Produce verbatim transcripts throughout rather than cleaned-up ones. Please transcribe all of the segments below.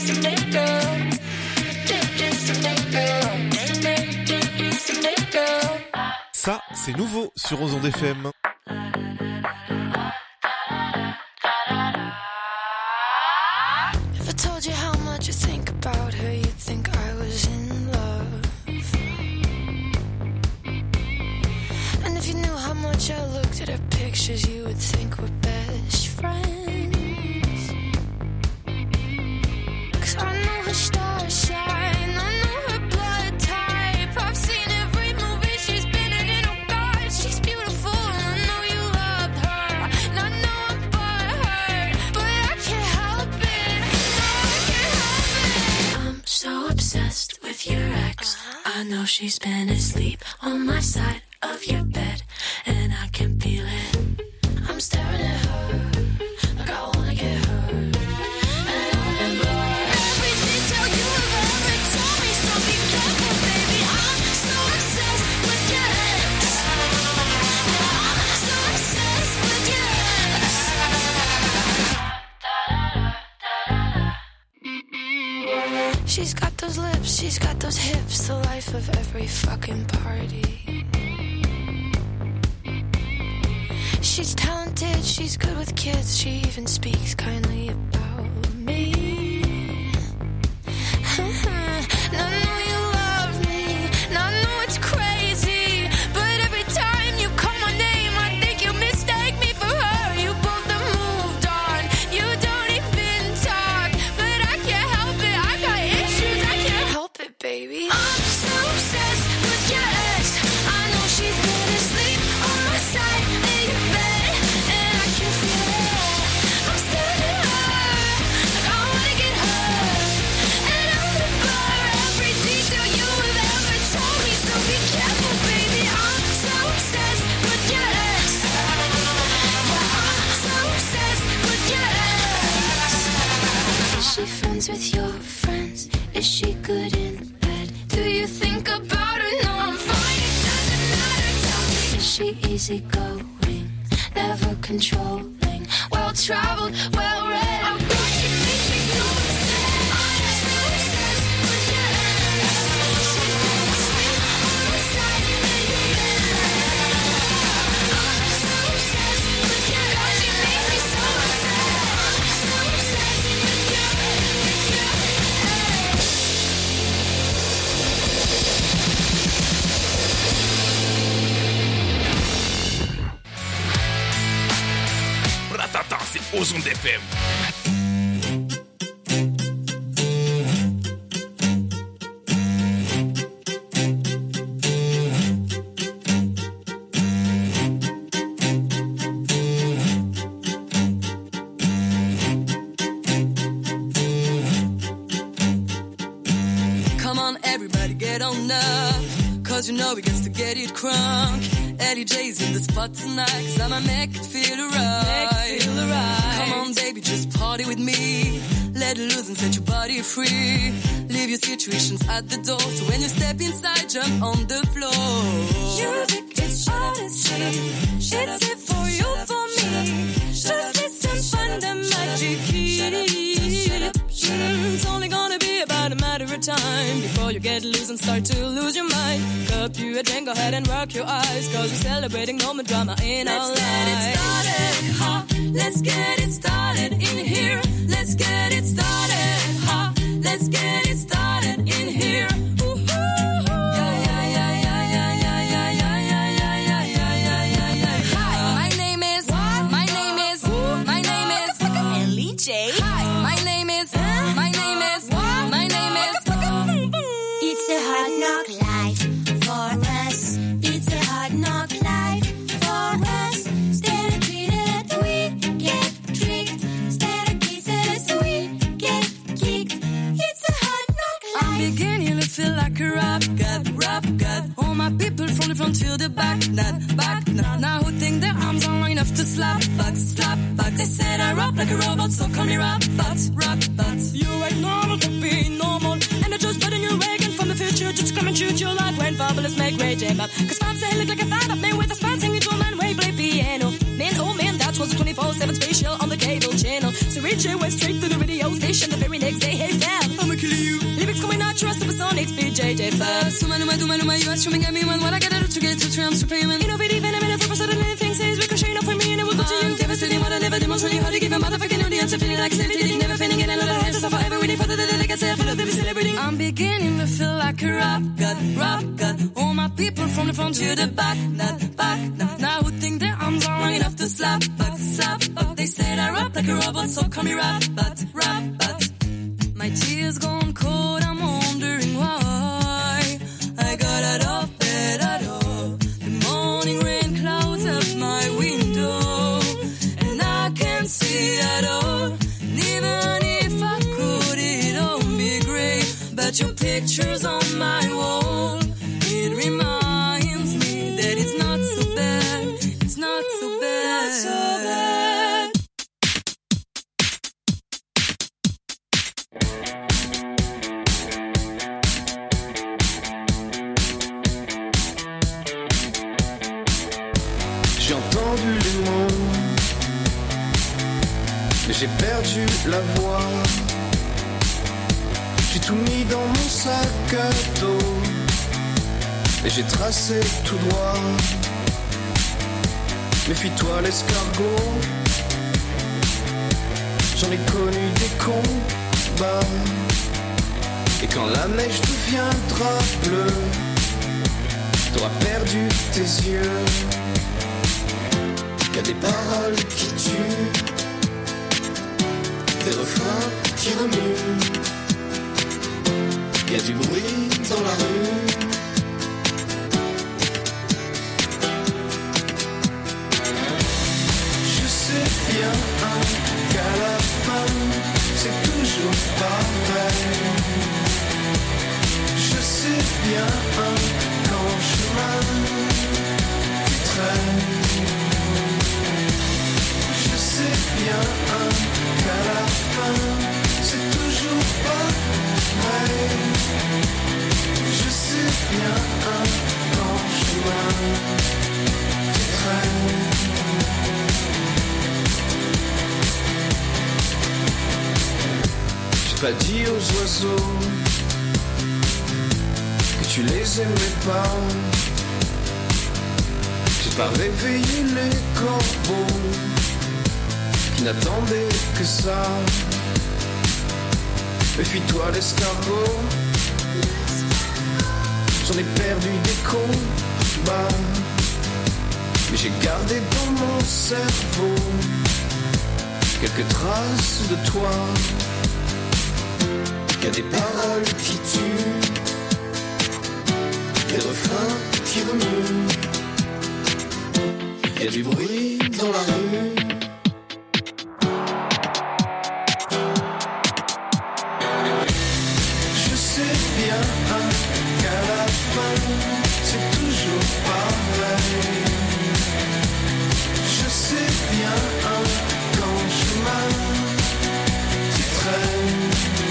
Ça, c'est nouveau sur Ozon F M. If I told you how much I think about her, you'd think I was in love. And if you knew how much I looked at her pictures, you would think we're best friends. Cause I know her star sign, I know her blood type. I've seen every movie she's been in, and oh God, she's beautiful. And I know you loved her, and I know I'm butthurt, but I can't help it, no, I can't help it. I'm so obsessed with your ex, I know she's been asleep on my side of your bed, and I can feel it. I'm staring at her like I wanna get her, and I remember every detail you have ever told me. So be careful, baby. I'm so obsessed with your ex. I'm so obsessed with your ex. She's got those lips, she's got those hips, the life of every fucking party. She's talented, she's good with kids, she even speaks kindly about me. And I know you love me, and I know it's crazy, but every time you call my name, I think you mistake me for her. You both have moved on, you don't even talk, but I can't help it, I got issues, I can't help it, baby. I'm so obsessed with your ex, I know she's been asleep on my side in your bed, and I can feel it. I'm staring at her like I wanna get her, and I remember every detail you have ever told me. So be careful, baby. I'm so obsessed with your ex. Yeah, I'm so obsessed with your ex. Is she friends with your friends? Is she good in bed? Do you think about her? No, I'm fine, it doesn't matter, tell me. Is she easygoing, never controlling, well-traveled, well-read? Oh God, she makes me so upset. I'm so obsessed with your ex. She's been asleep on my side in your bed. I'm so obsessed with your ex. God, she makes me so upset. I'm so obsessed with your with your ex. Ratata, c'est Ozon F M. Come on, everybody, get on up, cause you know we got to get it crunk. Eddie J's in the spot tonight, cause I'ma make it feel right. Feel right. Come on, baby, just party with me. Let it loose and set your body free. Leave your situations at the door, so when you step inside, jump on the floor. Music is honesty, it's it for you, for me. Just listen, find the magic key. It's only gonna be about a matter of time before you get loose and start to lose your mind. Cup you a drink, go ahead and rock your eyes, cause we're celebrating no more drama in our lives. Let's get it started, ha. Let's get it started in here. Let's get it started, ha. Let's get it started in here. To the back, not back, not now who think their arms are long enough to slap back, slap back. They said I rap like a robot, so call me rap but rap but you ain't normal to be normal, and I just putting you Reagan from the future just to come and shoot you like when fabulous make rage and up. Cause Bob say look like a fan of man with a span singing to a man way play piano. Man, oh man, that was a twenty-four seven spatial on the cable channel. So we D J went straight to the radio station the very next day. Hey fam, I'ma kill you. Lyrics coming out, trust supersonics, B J J fam. Suma numa duma numa, you are streaming at me when what I gotta do to get to three, I'm supreme. Innovative and I'm in a purpose of anything says ricochet up for me and it will go to you. Devastating what I live, I demonstrate how to give a motherfucking audience a feeling like seventeen, never failing in another hands. So forever waiting for the day like I said, I feel like they'll be celebrating. I'm beginning to feel like a rock god, rock god. All my people from the front to the back, not back. Now, now who think their arms are long enough to slap back, slap back. They said I rap like a robot, so call me rap bat, rap bat. My tears gone cold, I'm wondering why I got out of bed at all. The morning rain clouds up my window, and I can't see at all. And even if I could, it won't be great. But your picture's on my wall. It reminds me that it's not so bad. It's not so bad. Not so bad. J'ai entendu les mots, mais j'ai perdu la voix. J'ai tout mis dans mon sac à dos, et j'ai tracé tout droit. Méfie-toi l'escargot, j'en ai connu des combats. Et quand la neige deviendra bleue, t'auras perdu tes yeux. Y'a des paroles qui tuent, des refrains qui remuent. Y'a du bruit dans la rue. Je sais bien hein, qu'à la fin c'est toujours pareil. Je sais bien hein, qu'en chemin tu traînes. Je sais bien hein, qu'à la fin c'est toujours pareil. Je sais bien hein, qu'en chemin tu traînes. J'ai pas dit aux oiseaux que tu les aimais pas. J'ai pas réveillé les corbeaux qui n'attendaient que ça. Méfie-toi l'escargot, j'en ai perdu des combats, mais j'ai gardé dans mon cerveau quelques traces de toi. Y'a des paroles qui tuent, des refrains qui remuent. Y'a du bruit dans la rue. Je sais bien hein, qu'à la fin c'est toujours pareil. Je sais bien hein, qu'en chemin tu traînes.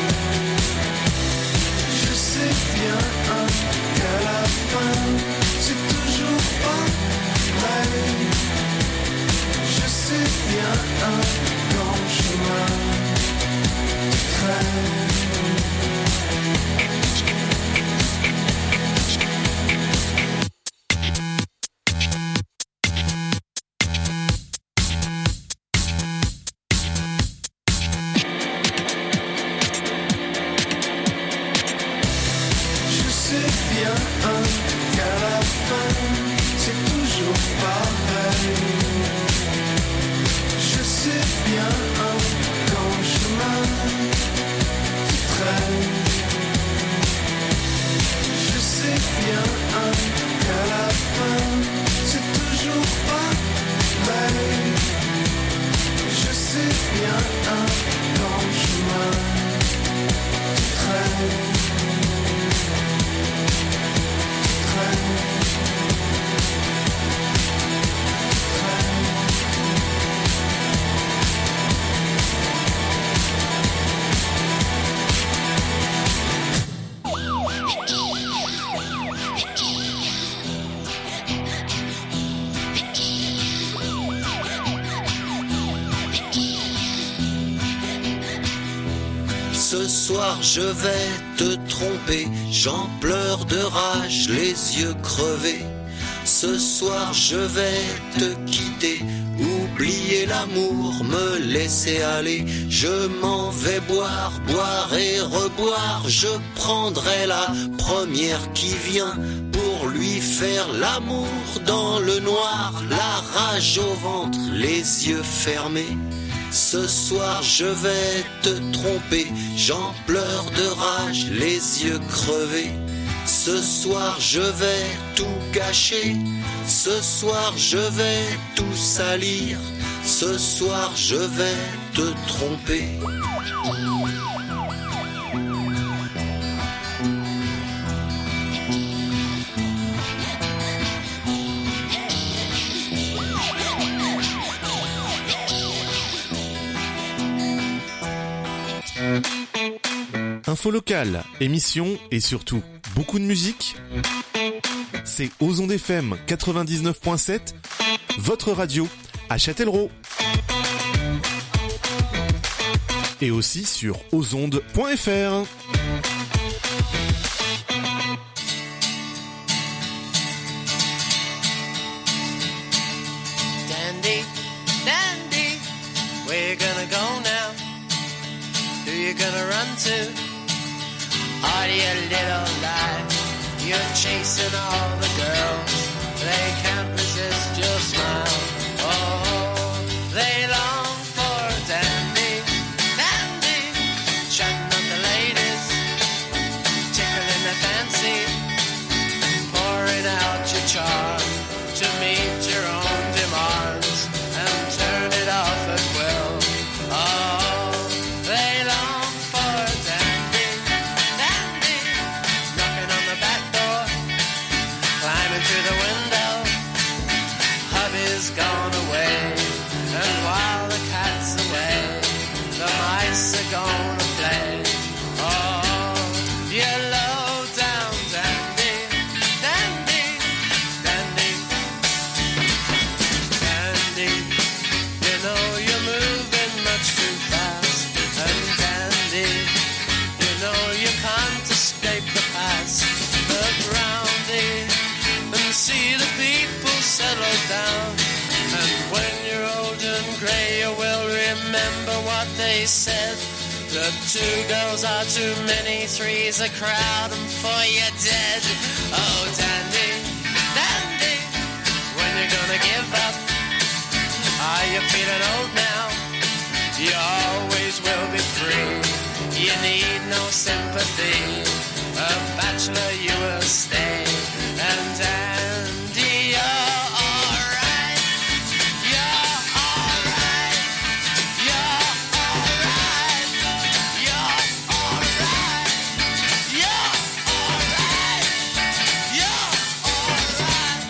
Je sais bien hein, qu'à la fin c'est toujours pareil. Je sais bien hein, qu'en chemin tu traînes. Traîne. Ce soir je vais te tromper, j'en pleure de rage, les yeux crevés. Ce soir je vais te quitter, oublier l'amour, me laisser aller. Je m'en vais boire, boire et reboire. Je prendrai la première qui vient pour lui faire l'amour dans le noir. La rage au ventre, les yeux fermés. Ce soir je vais te tromper, j'en pleure de rage, les yeux crevés. Ce soir je vais tout gâcher, ce soir je vais tout salir, ce soir je vais te tromper. Info locale, émissions et surtout beaucoup de musique. C'est Aux Ondes F M quatre-vingt-dix-neuf point sept, votre radio à Châtellerault. Et aussi sur ozondes point f r. Dandy, Dandy, where you gonna go now? Who you gonna run to? Are you a little lie? You're chasing all the girls. They can't resist your smile. Oh, they long for dandy, dandy, chatting on the ladies, tickling their fancy, pouring out your charm to meet your own demands and turn it off at will. Oh, they long for dandy, dandy, knocking on the back door, climbing through the window. Hubby's gone away, and while the cat's away, the mice are gonna play. Oh, you low down dandy, dandy, dandy, dandy. You know you're moving much too fast, and dandy, you know you can't escape the past. Look round thee and see the people settle down. And when you're old and grey, you will remember what they said. The two girls are too many, three's a crowd, and four you're dead. Oh, dandy, dandy, when you're gonna give up? Are you feeling old now? You always will be free. You need no sympathy. A bachelor you will stay. And dandy, you're alright. You're alright. You're alright. You're alright. You're alright. You're alright.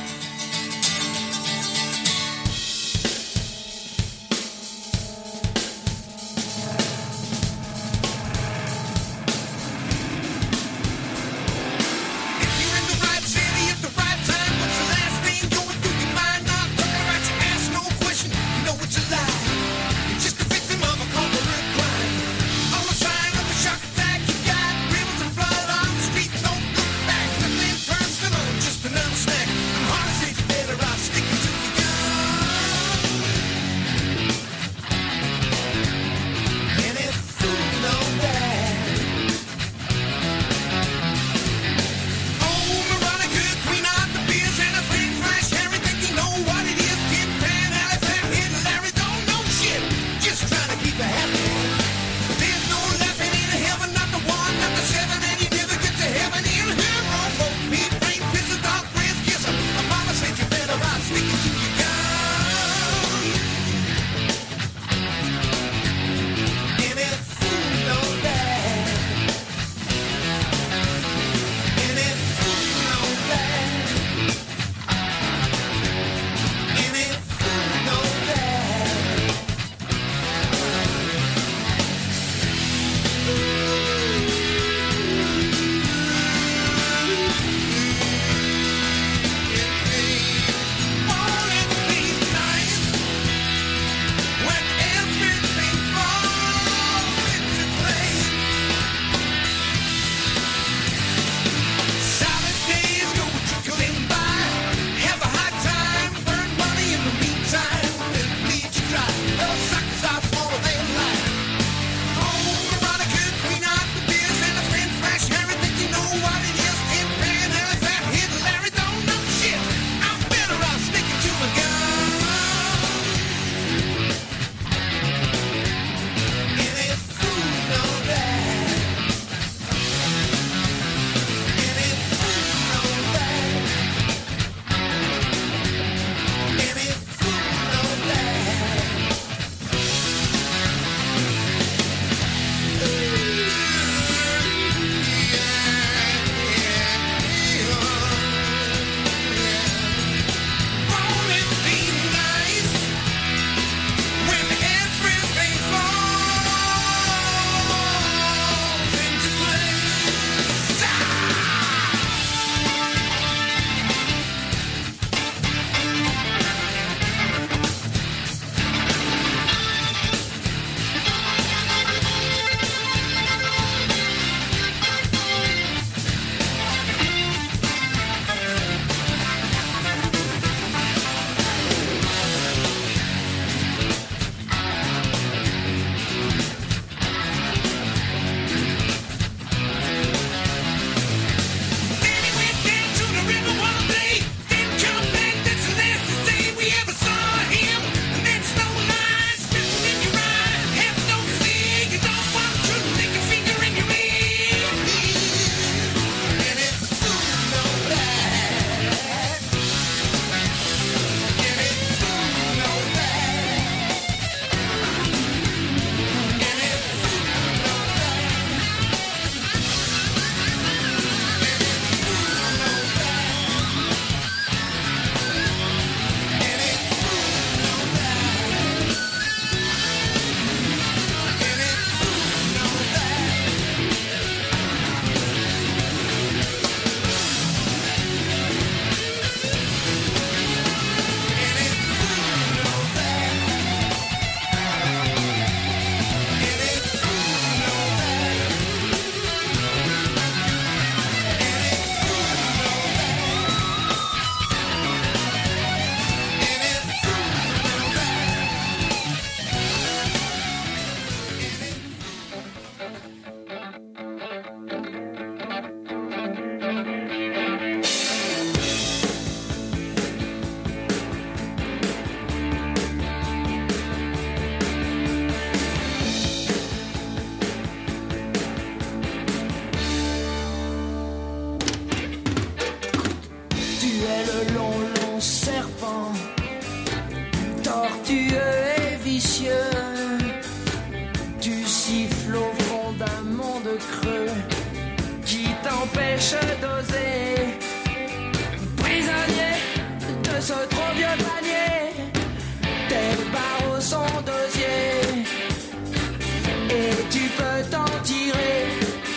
le creux qui t'empêche d'oser. Prisonnier de ce trop vieux panier, tes barreaux sont d'osier et tu peux t'en tirer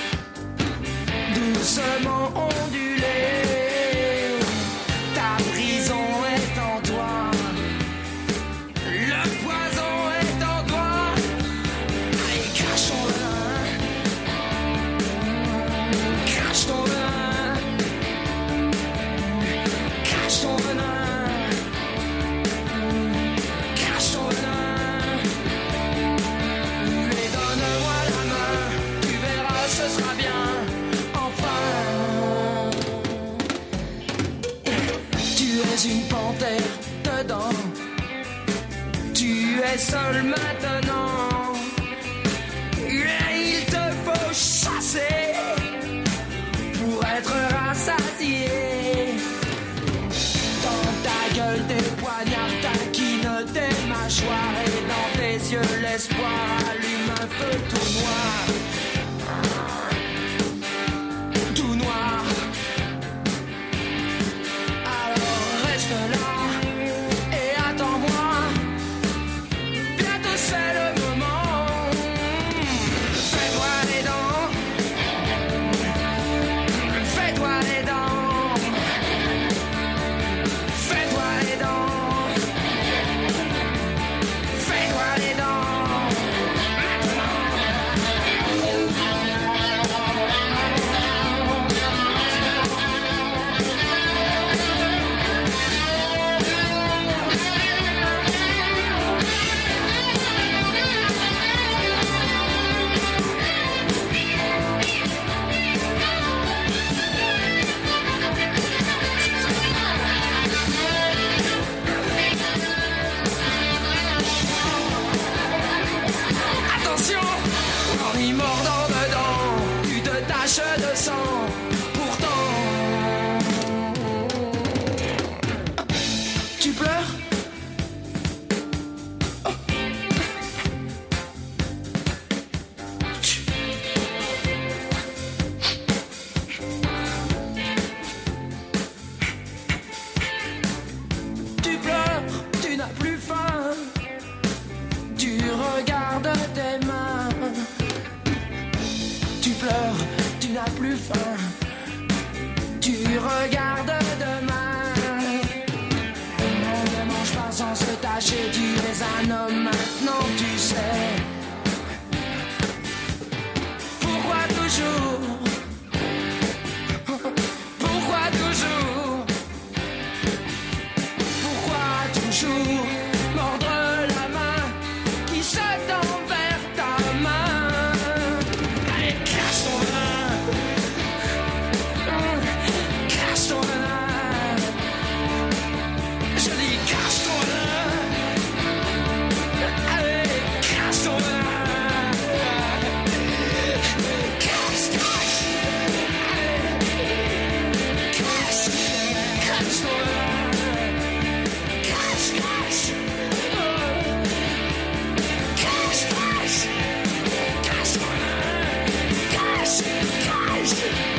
doucement ondulé. Ta prison est en toi, le poison est en toi. Allez, crache ton venin, crache ton venin, crache ton venin, crache ton venin. Et donne-moi la main, tu verras, ce sera bien. Enfin, tu es une panthère dedans, tu es seul maintenant. Et il te faut chasser pour être rassasié. Dans ta gueule des poignards taquinent tes mâchoires et dans tes yeux l'espoir allume un feu tout noir. Tout noir. Alors reste là et attends-moi. Bientôt c'est le moment. Fais-toi les dents. Fais-toi les dents. Fais-toi les dents. Fais-toi les dents. Attention, en y mordant dedans, tu te taches de sang. Pourtant, tu pleures. Tu pleures, tu n'as plus faim. Tu regardes tes mains. Tu pleures, tu n'as plus faim. Tu regardes demain. On ne mange pas sans se tâcher. Tu es un homme maintenant, tu sais. Pourquoi toujours? Pourquoi toujours? Pourquoi toujours mordre la main qui se tend vers ta main? Allez, crache ton venin, crache ton venin. Je dis crache ton venin. Allez, crache ton venin. Crache, crache. Allez, crache, crache ton venin. Crash, crash. Oh. Crash, crash. Crash, crash, crash.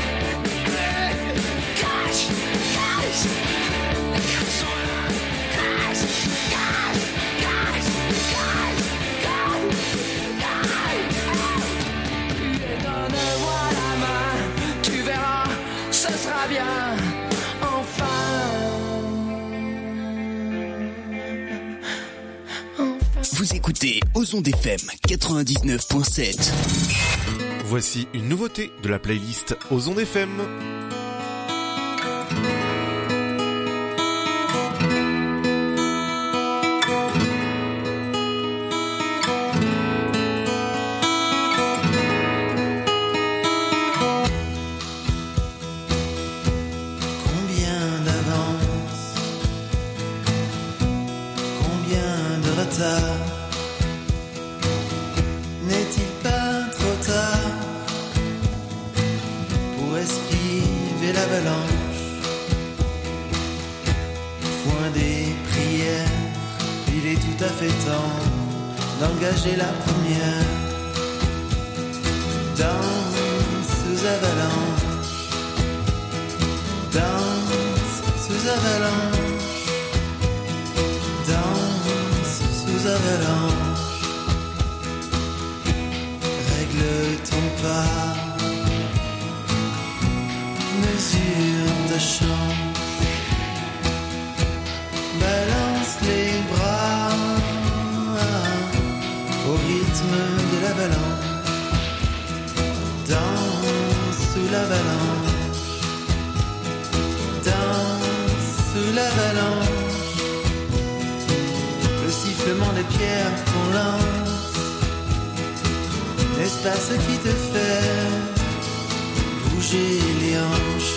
Crash, crash. Crash, crash, crash, crash, crash. Et donne-moi la main, tu verras, ce sera bien. Enfin. Vous écoutez Ozon F M quatre-vingt-dix-neuf point sept. Voici une nouveauté de la playlist Ozon F M. Combien d'avance, combien de retard, n'est-il pas trop tard pour esquiver l'avalanche? Foin des prières, il est tout à fait temps d'engager la première dans avalanche. Danse sous avalanche. Danse sous avalanche. Règle ton pas. Mesure de chant. Balance les bras au rythme de l'avalanche. Danse sous l'avalanche. Danse sous l'avalanche. Le sifflement des pierres qu'on lance. N'est-ce pas ce qui te fait bouger les hanches?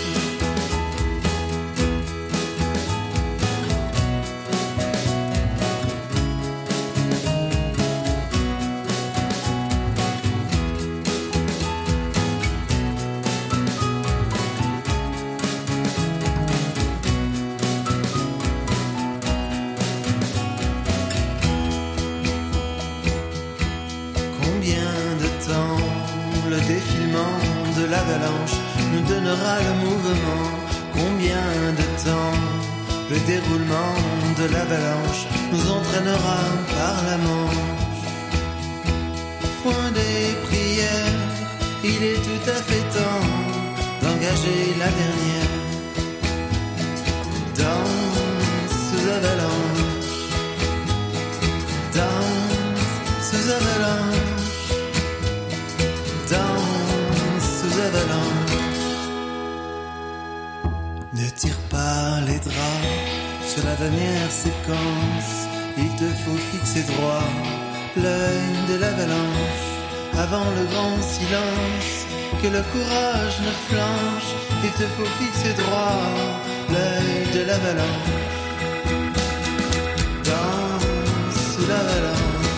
L'avalanche nous donnera le mouvement. Combien de temps le déroulement de l'avalanche nous entraînera par la Manche? Point des prières, il est tout à fait temps d'engager la dernière. Danse sous avalanche. Danse sous avalanche. Danse sous avalanche. Ne tire pas les draps sur la dernière séquence. Il te faut fixer droit l'œil de l'avalanche. Avant le grand silence, que le courage ne flanche. Il te faut fixer droit l'œil de l'avalanche. Danse sous l'avalanche.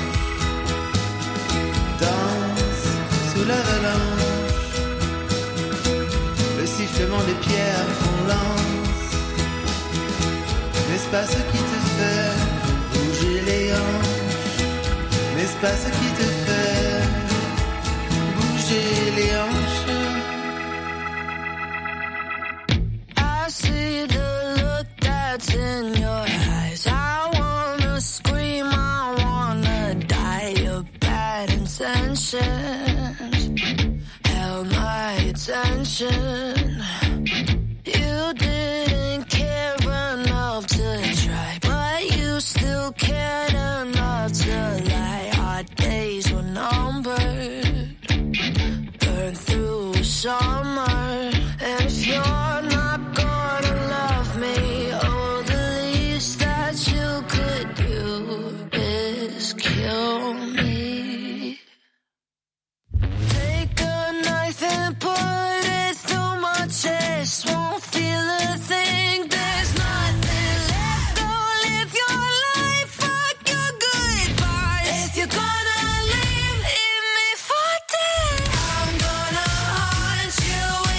Danse sous l'avalanche. Le sifflement des pierres qu'on lance. N'est-ce pas ce qui te fait bouger les hanches? N'est-ce pas ce qui te fait bouger les hanches? I see the look that's in your eyes. I wanna scream, I wanna die. Your bad intentions held my attention. You didn't care enough to try, but you still cared enough to lie. Our days were numbered, burned through summer. And if you're not gonna love me, oh, the least that you could do is kill me. Take a knife and put it through my chest. Won't feel a thing. There's nothing left. Go live your life. Fuck your goodbye. If you're gonna leave, leave me for dead. I'm gonna haunt you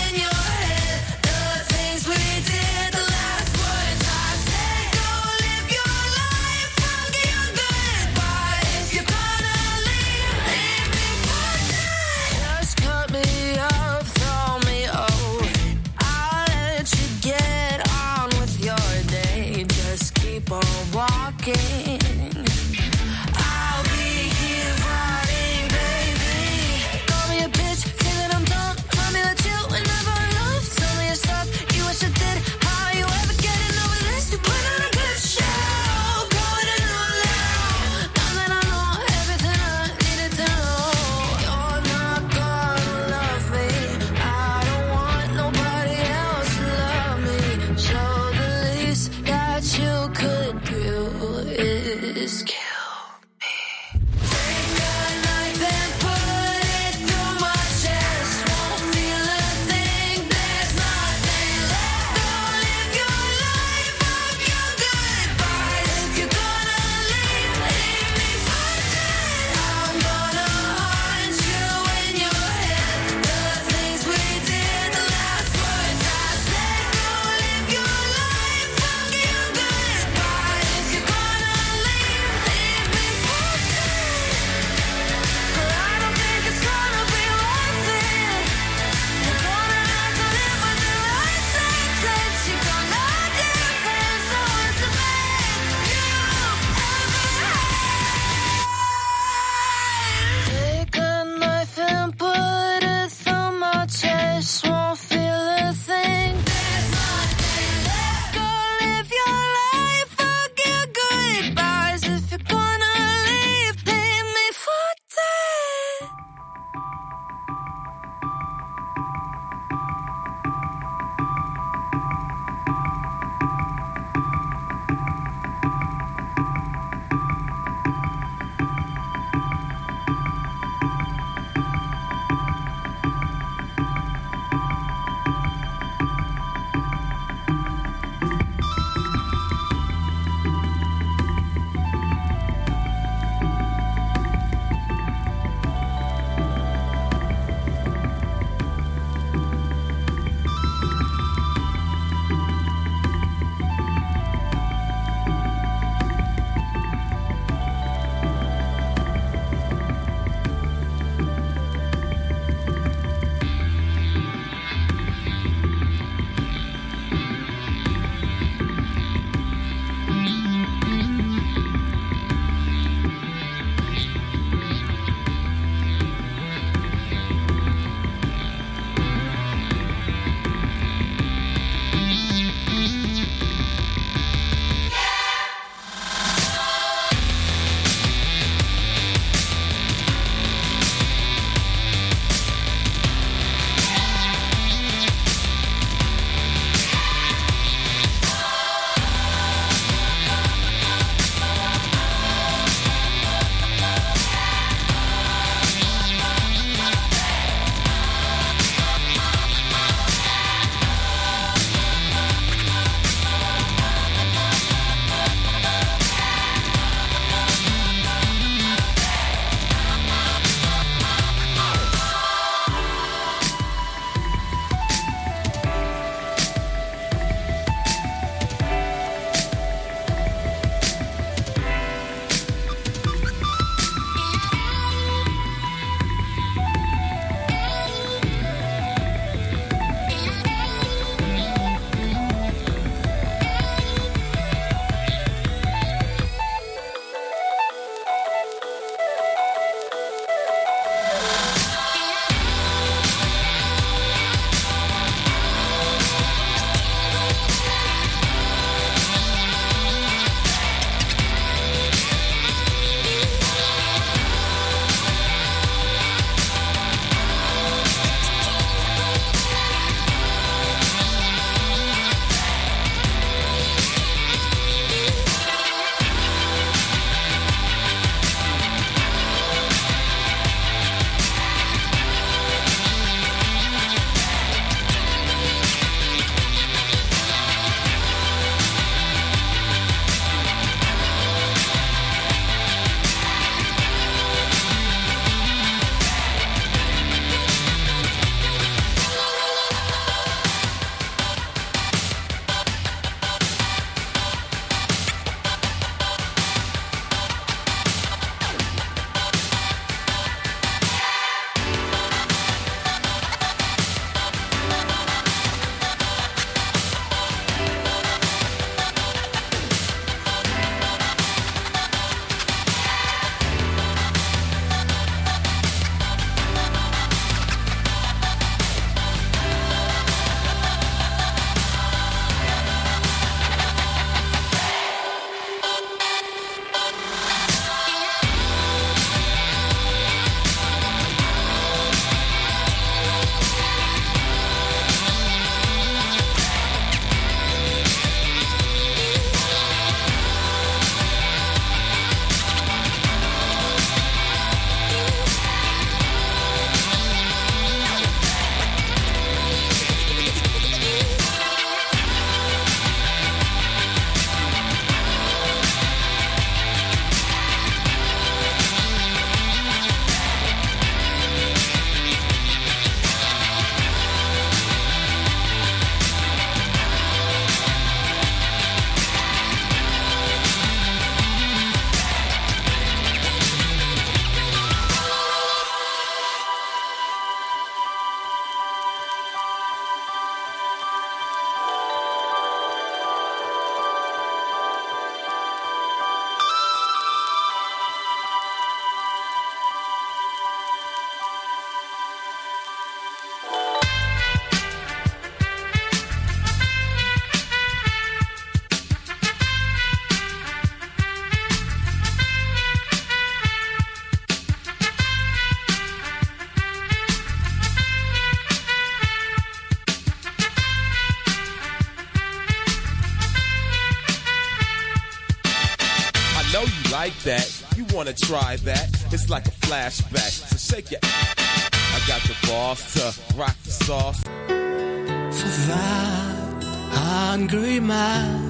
like that? You wanna try that? It's like a flashback. So shake your. I got the boss to rock the sauce. For that hungry man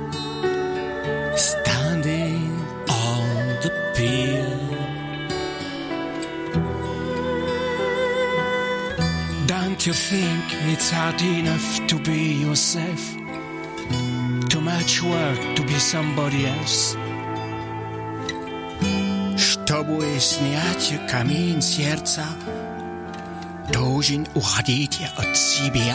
standing on the pier, don't you think it's hard enough to be yourself? Too much work to be somebody else. Чтобы снять камень сердца, должен уходить от себя.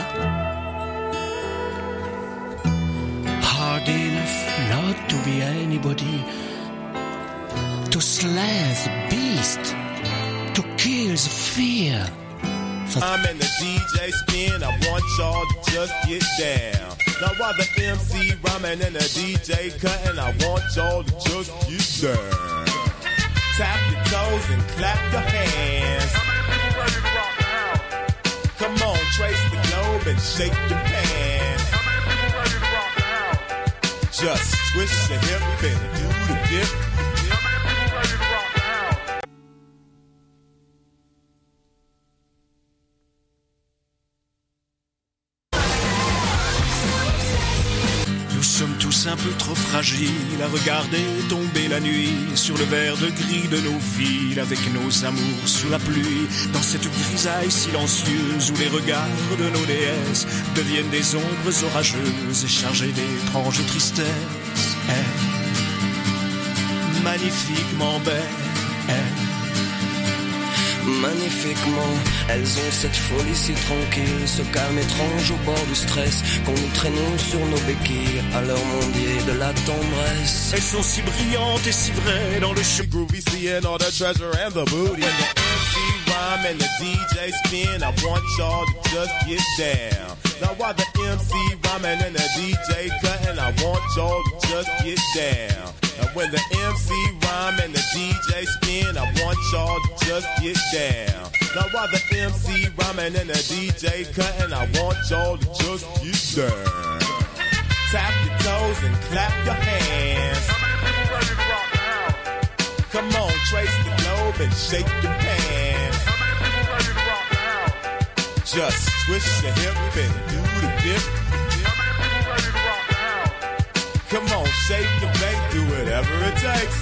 Hard enough not to be anybody, to slay the beast, to kill the fear. I'm in the D J spin, I want y'all to just get down. Now while the M C rhyming and the D J cutting, I want y'all to just get down. Tap your toes and clap your hands. Come on, trace the globe and shake your pants. Just twist your hip and do the dip. Nous sommes tous un peu trop fragiles à regarder tomber la nuit sur le verre de gris de nos villes, avec nos amours sous la pluie, dans cette grisaille silencieuse où les regards de nos déesses deviennent des ombres orageuses et chargées d'étranges tristesses. Eh, magnifiquement belles, eh. Magnifiquement, elles ont cette folie si tranquille, ce calme étrange au bord du stress qu'on nous traînons sur nos béquilles à l'heure mondiée de la tendresse. Elles sont si brillantes et si vraies dans le show. Groovy seeing all the treasure and the booty. When the M C rhyme and the D J spin, I want y'all to just get down. Now while the M C rhyming and the D J cutting, I want y'all to just get down. And when the M C rhyme and the D J spin, I want y'all to just get down. Now while the M C rhyming and the D J cutting, I want y'all to just get down. Tap your toes and clap your hands. Come on, trace the globe and shake your pants. Just twist your hip and do the dip. Come on, shake your bake, do whatever it takes.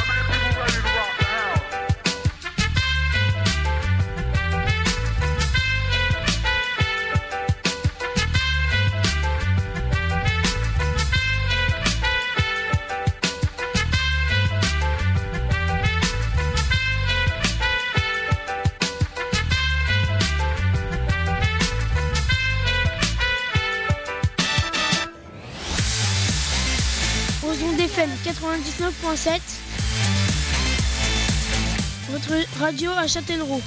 F M quatre-vingt-dix-neuf point sept, votre radio à Châtellerault.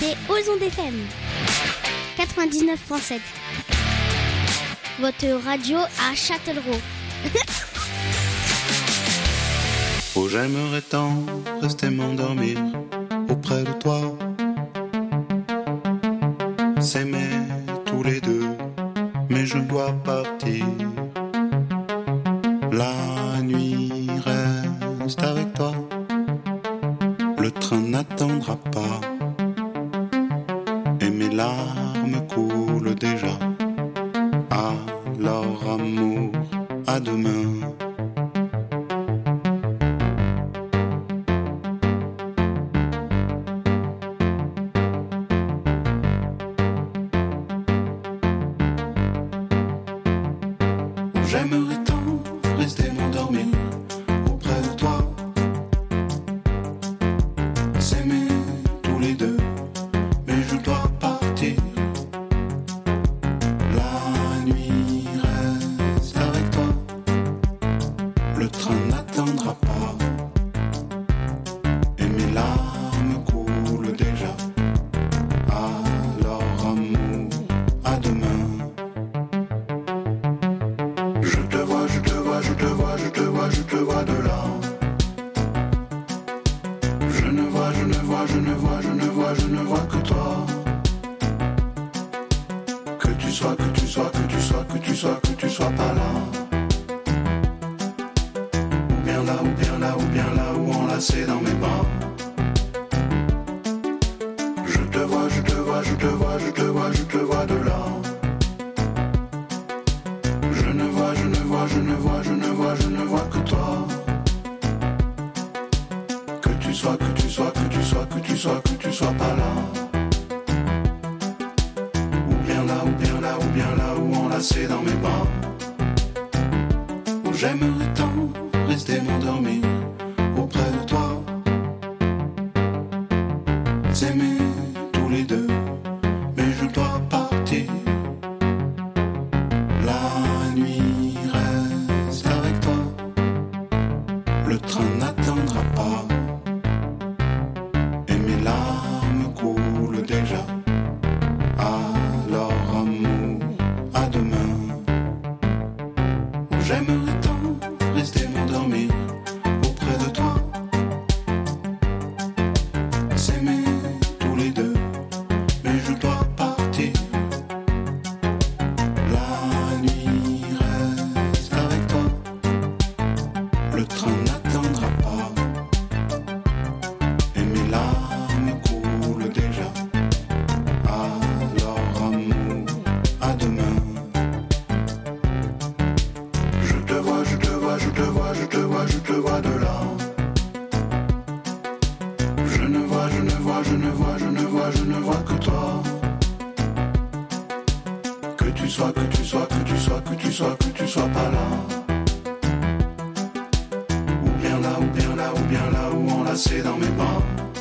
écoutez Ozon F M quatre-vingt-dix-neuf virgule sept. Votre radio à Châtellerault. Oh, j'aimerais tant rester m'endormir auprès de toi, s'aimer tous les deux, mais je dois partir. La nuit reste avec toi, le train n'attendra pas, et mes larmes coulent déjà. Alors amour, à demain. J'aimerais tant rester m'endormir auprès de toi, s'aimer tous les deux, mais je dois partir. La nuit reste avec toi, le train n'attendra pas, et mes larmes coulent déjà. Alors amour, à demain. Je te vois, je te vois, je te vois, je te vois, je te vois de là. Je ne vois, je ne vois, je ne vois, je ne vois, je ne vois que toi. Que tu sois, que tu sois, que tu sois, que tu sois, que tu sois pas là. Ou bien là, ou bien là, ou bien là, ou enlacé dans mes bras. Je te vois, je te vois, je te vois, je te vois, je te vois de là. Je ne vois, je ne vois, je ne vois, je ne vois, je ne vois que toi. Que tu sois, que tu sois, que tu sois, que tu sois, que tu sois pas là. Ou bien là, ou bien là, ou bien là, ou enlacé dans mes bras. Où j'aimerais tant rester m'endormir auprès de toi, s'aimer tous les deux, mais je dois partir. La nuit reste avec toi, le train n'attendra pas, et mes larmes coulent déjà. Alors amour, à demain. J'aimerais tant rester m'endormir auprès de toi, s'aimer tous les deux, mais je dois partir. La nuit reste avec toi, le train n'attendra pas, et mes larmes coulent déjà. Alors amour, à demain. Je te vois, je te vois, je te vois, je te vois, je te vois de là. Je ne vois, je ne vois, je ne vois, je ne vois, je ne vois que toi. Que tu sois, que tu sois, que tu sois, que tu sois, que tu sois pas là. Ou bien là, ou bien là, ou bien là, ou enlacé dans mes bras.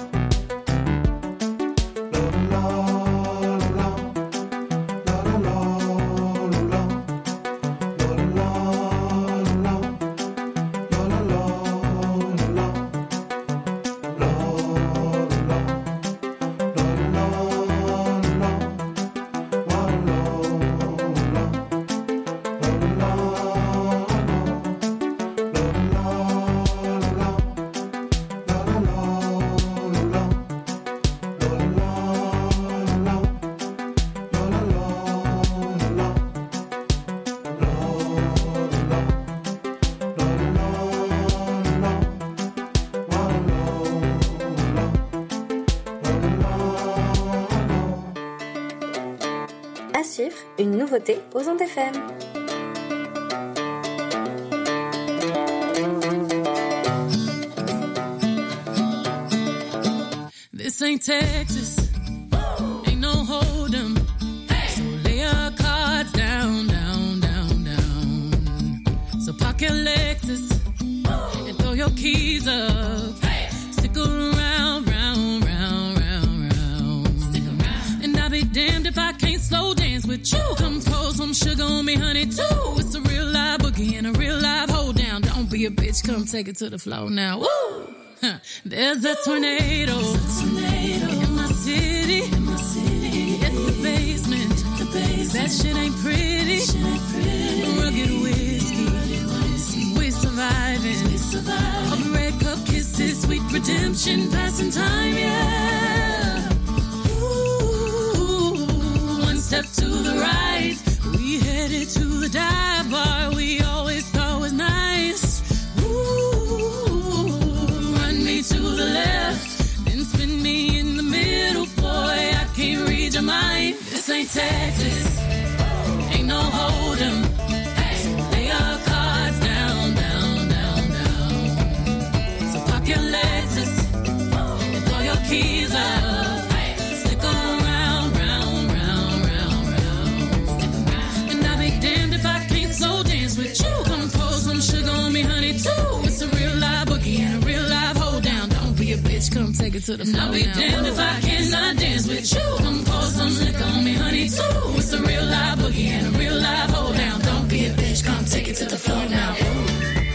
À suivre, une nouveauté aux ondes F M. This ain't Texas, ain't no hold'em. So lay your cards down, down, down, down. So park your Lexus and throw your keys up. Stick around, round, round, round, round. Stick around. And I'll be damned if I can't slow dance with you. Come pour some sugar on me, honey, too. It's a real live boogie and a real live hold down. Don't be a bitch, come take it to the floor now. Woo! Huh. There's a tornado, There's a tornado in my city. That shit ain't pretty. Rugged whiskey. We surviving. All the red cup kisses, sweet redemption, passing time, yeah. Ooh, one step to the right. We headed to the dive bar we always thought was nice. Ooh, run me to the left, then spin me in the middle, boy. I can't read your mind. This ain't Texas, ain't no hold'em. Hey, lay our cards down, down, down, down. So park your Lexus and throw your keys up. Stick around, round, round, round, round. And I'll be damned if I can't slow dance with you. Come pour some sugar on me, honey, too. It's a real live boogie and a real live hold down. Don't be a bitch, come take it to the floor. I'll be damned if I cannot dance with you. Come pour some liquor on me, honey, too. It's a real live boogie and a real live hold down. Don't be a bitch, come take it to the floor now. Ooh.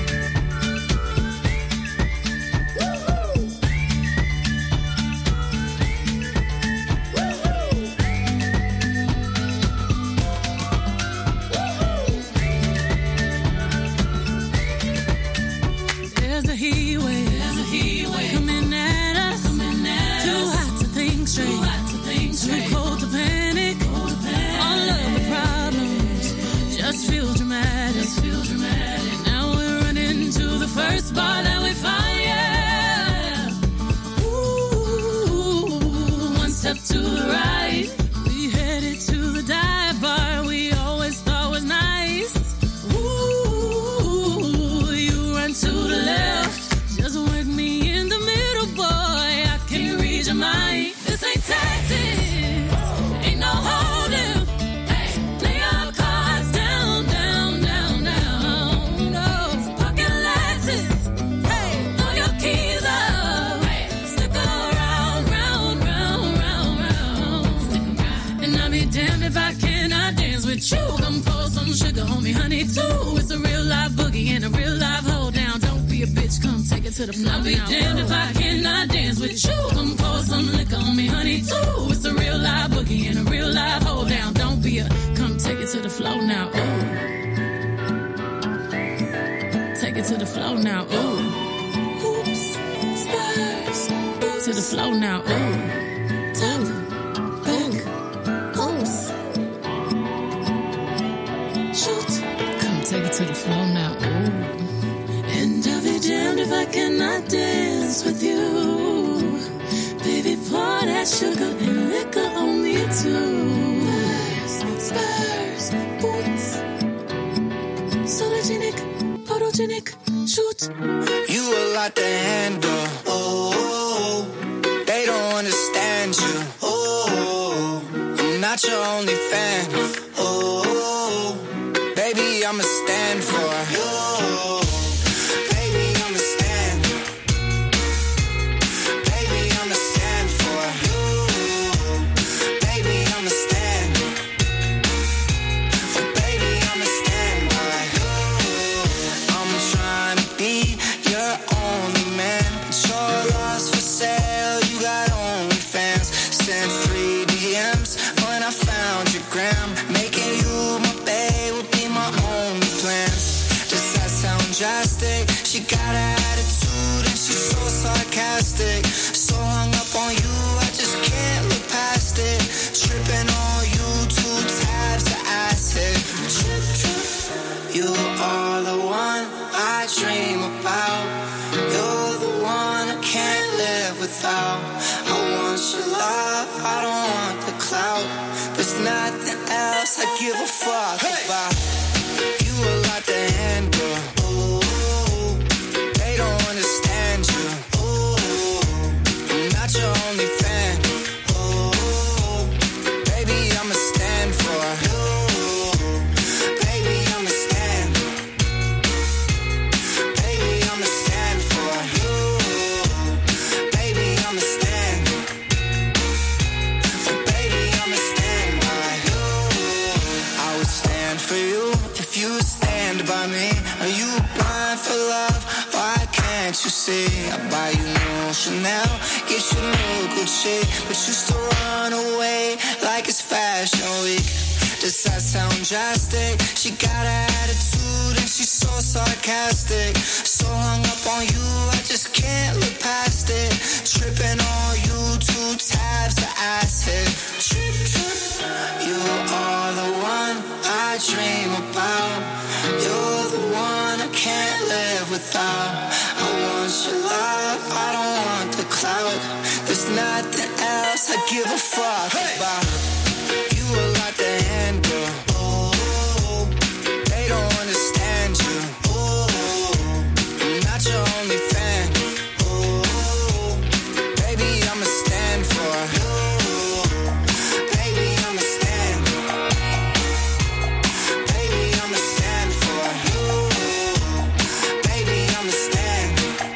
There's a heat wave, there's a heat wave coming at us, coming at too us. Hot to think straight, too hot to think straight, too cold to panic. Cold to panic. All of the problems just feel dramatic, just feel dramatic. Now we're running to the first bar that we find, yeah. Ooh, one step to the right, we headed to the dive bar we always thought was nice. Ooh, you run to the left, just work me in the middle, boy. I can't read your mind. This ain't Texas, ain't no hold'em. Hey, lay our cards down, down, down, down. No, so park your Lexus. Hey, throw your keys up. Hey, stick around, round, round, round, round. Stick around. And I'll be damned if I cannot dance with you. Come pour some sugar on me, honey, too. It's a real live boogie and a real live hold down. Don't be a bitch, come take it to the floor. I'll be damned if I cannot dance with you. Come pour some liquor on me, honey, too. It's a real live boogie and a real live hold down. Don't be a, come take it to the floor now. Ooh. Take it to the floor now. Ooh. Hoops, spurs, to the floor now. Ooh. Top, back, oops. Shoot, come take it to the floor now. Ooh. And I'll be damned if I cannot dance with you. Baby, pour that sugar and liquor on me too. Spurs, spurs, boots. Sologenic, photogenic, shoot. You a lot to handle. Oh, they don't understand you. Oh, I'm not your only fan. Oh, baby, I'ma stand for you. She got an attitude and she's so sarcastic. So hung up on you, I just can't look past it. Tripping on you, two tabs of acid. Trip, trip. You are the one I dream about. You're the one I can't live without. I want your love, I don't want the clout. There's nothing else I give a fuck hey. about. You a lot to handle. Your only fan. Oh, baby, I'ma stand for you. Baby, I'ma stand. Baby, I'ma stand for you. Baby, I'ma stand. Baby, I'ma stand by you. I would stand for you if you would stand by me. Are you blind for love? Why can't you see? I buy you new Chanel, get you new Gucci, but you still run away like it's fashion week. Does that sound drastic? She got an attitude and she's so sarcastic. So hung up on you, I just can't look past it. Tripping on you, two tabs to acid. Trip, trip. You are the one I dream about. You're the one I can't live without. I want your love, I don't want the clout. There's nothing else I give a fuck about. You are like the hand girl. Oh, they don't understand you. Oh, I'm not your only fan. Oh, baby, I'ma stand for. Oh, baby, I'ma stand. Baby, I'ma stand for. Oh, baby, I'ma stand.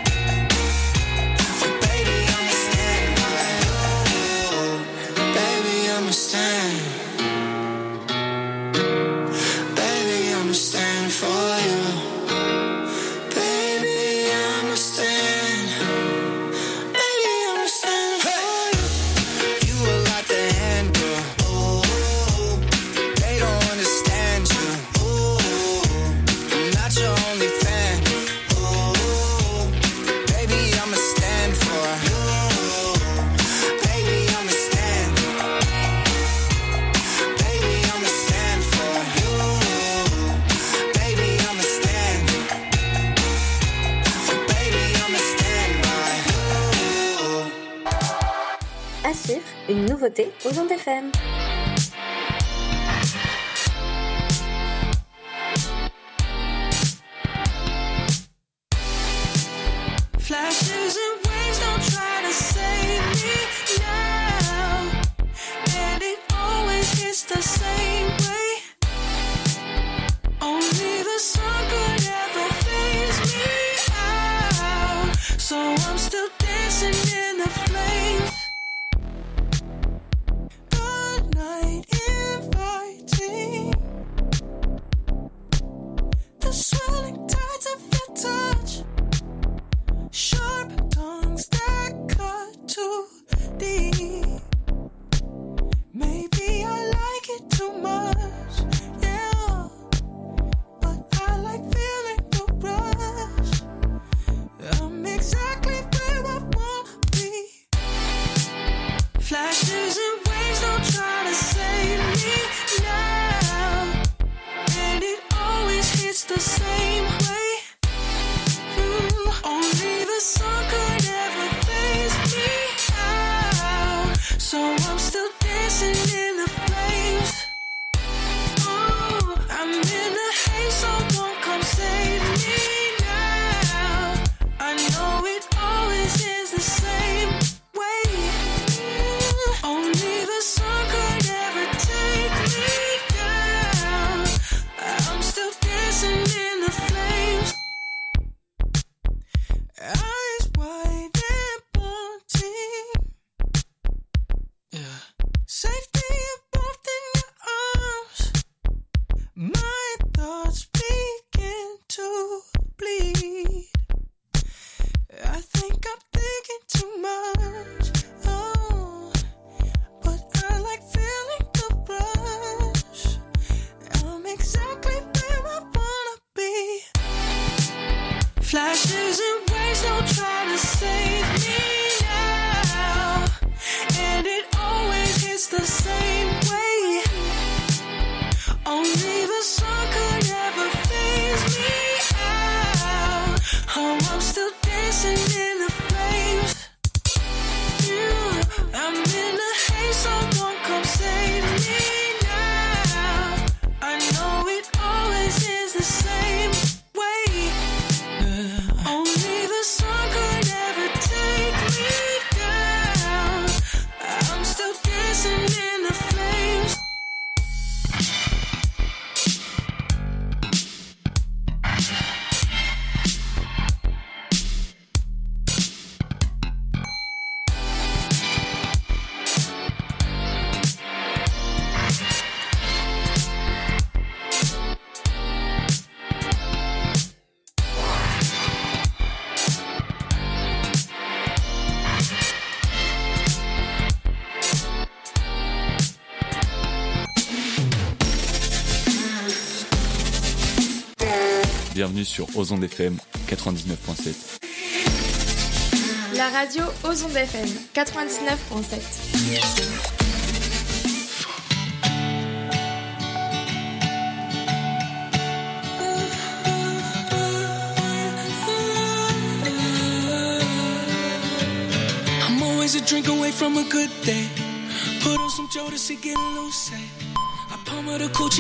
Oh, baby, I'ma stand by. Oh, baby, I'ma stand. Baby, I'ma stand for you. Baby, I'ma stand. Baby, I'ma stand for you. You are like the hand girl. Oh, they don't understand you. Oh, I'm not your only fan. Oh, baby, I'ma stand for you. Baby, I'ma stand. Baby, I'ma stand for you. Baby, I'ma stand. Oh, baby, I'ma stand by you. À suivre, une nouveauté aux ondes F M. Flashes and waves don't try to save me now. And it always hits the same way. Only the sun could ever phase me out. So I'm still dancing in the flames. The night inviting. The swelling tides of your touch. Sharp tongues that cut too deep. Maybe I like it too bienvenue sur Ozon F M quatre-vingt-dix-neuf point sept. La radio Ozon F M quatre-vingt-dix-neuf point sept. I'm always a drink away from a good day. Put on some Jodeci, get loose. I palm her the coochie.